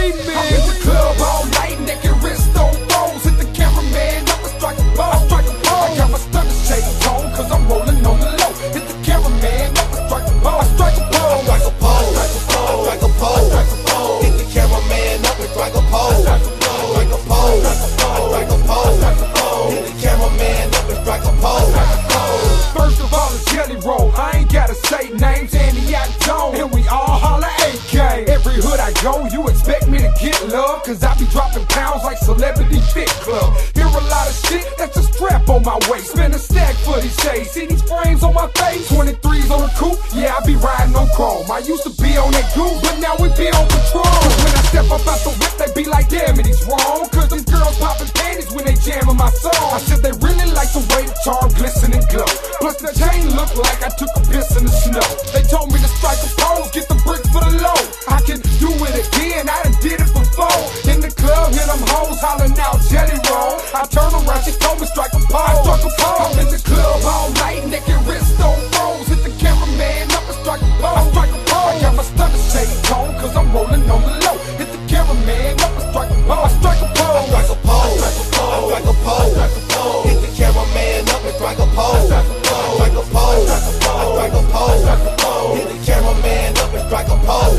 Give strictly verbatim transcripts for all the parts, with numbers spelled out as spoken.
remix. I'm in the club all night, naked wrist on phones. Hit the cameraman up and strike a pose. I strike a pose. I got my stunner shades on, cause I'm rolling on the low. Hit the cameraman up and strike a pose. I strike a pose. I strike a pose. I strike a pose. I strike a pose. Hit the cameraman up and strike a pose. I strike a pose. I strike a pose. I strike a pose. Hit the cameraman up and strike a pose. First of all, it's Jelly Roll. I ain't gotta say names, Andy out tone. And we all holler A K. Every hood I go, you expect me to get love, cause I be dropping pounds like Celebrity Fit Club. Hear a lot of shit, that's a strap on my waist. Spend a stack for these shades. See these frames on my face? twenty-threes on the coupe, yeah, I be riding on chrome. I used to be on that goose, but now we be on patrol. When I step up out the whip, they be like, damn it, he's wrong. Cause them girls popping panties when they jamming my song. I said they really like the way the charm glisten and glow. Plus the chain look like I took a piss in the snow. They told me to strike a pose, get the brick for the low. I can do it again, I done did it before. In the club, hear them hoes hollering out Jelly Roll. I turn around, she told me strike a pose. I struck a pose. I'm in the club all night, naked wrist on froze. Hit the cameraman up and strike a pose. I strike a pose. I got my stunner shades on, cause I'm rolling on the low. Hit the cameraman up and strike a pose. I strike a pose. I strike a pose. I strike a pose. I strike a pose. Hit the cameraman up and strike a pose. I strike a pose. I strike a pose. I strike a pose. Hit the cameraman up and strike a pose.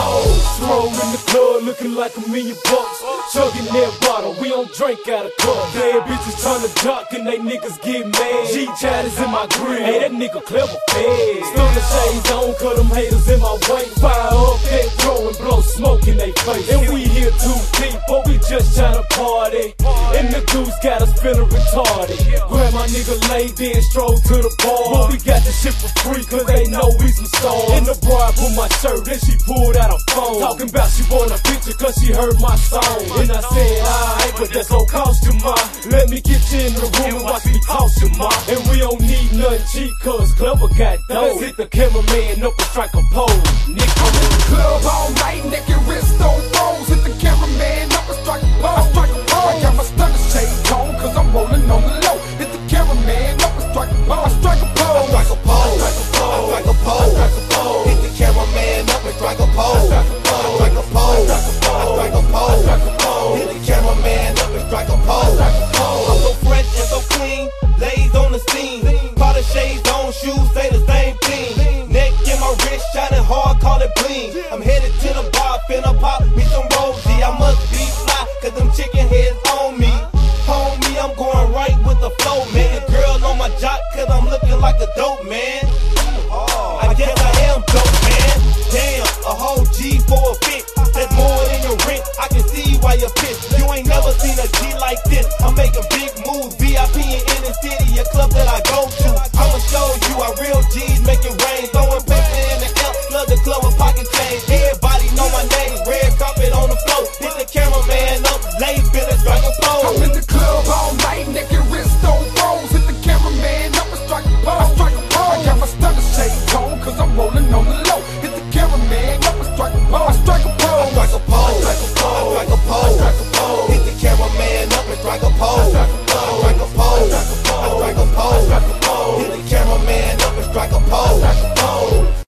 Stroll in the club looking like a million bucks. Chugging that bottle, we don't drink out of cup. Bad bitches tryna duck and they niggas get mad. G-Chat is in my grill, hey, that nigga clever fed. Stunner shades on, cut them haters in my way. Fire up that throw and blow smoke in they face. And we here too deep, but we just tryna party. And the goose got us feeling retarded. Grab my nigga laid in, stroll to the bar. But we got this shit for free, cause they know we some stars. And the bride put my shirt, then she pulled out a phone. Talking about she want a picture cause she heard my song. And I said, alright, but that's no cost to mine. Let me get you in the room and watch me toss you, ma. And we don't need nothing cheap cause Clever got dough. Let's hit the cameraman up and strike a pose. Nick, I'm in the club all night, naked wrist on froze. Hit the cameraman up and strike a pose. I strike a pose. I got my stunner shades on, cause I'm rolling on the low. Hit the cameraman up and strike a pose. I strike a pose. I strike a pose. I strike a pose. I strike a pose. Hit the cameraman up and strike a pose. I strike a pose. I strike a pose. I strike a pose. Hit the cameraman up and strike a pose. I'm so fresh and so clean, lays on the scene. Powder shades on, shoes say the same thing. Neck in my wrist shining hard, call it bling. I'm headed to the bar, finna pop me some Rosie. I must be fly, cause them chicken heads on me. Homie, I'm going right with the flow, man. The girl on my jock, cause I'm looking like a dope man. I guess I am dope, man. Damn, a whole G for a fit. That's more than your rent. I can see why you're pissed. You ain't never seen a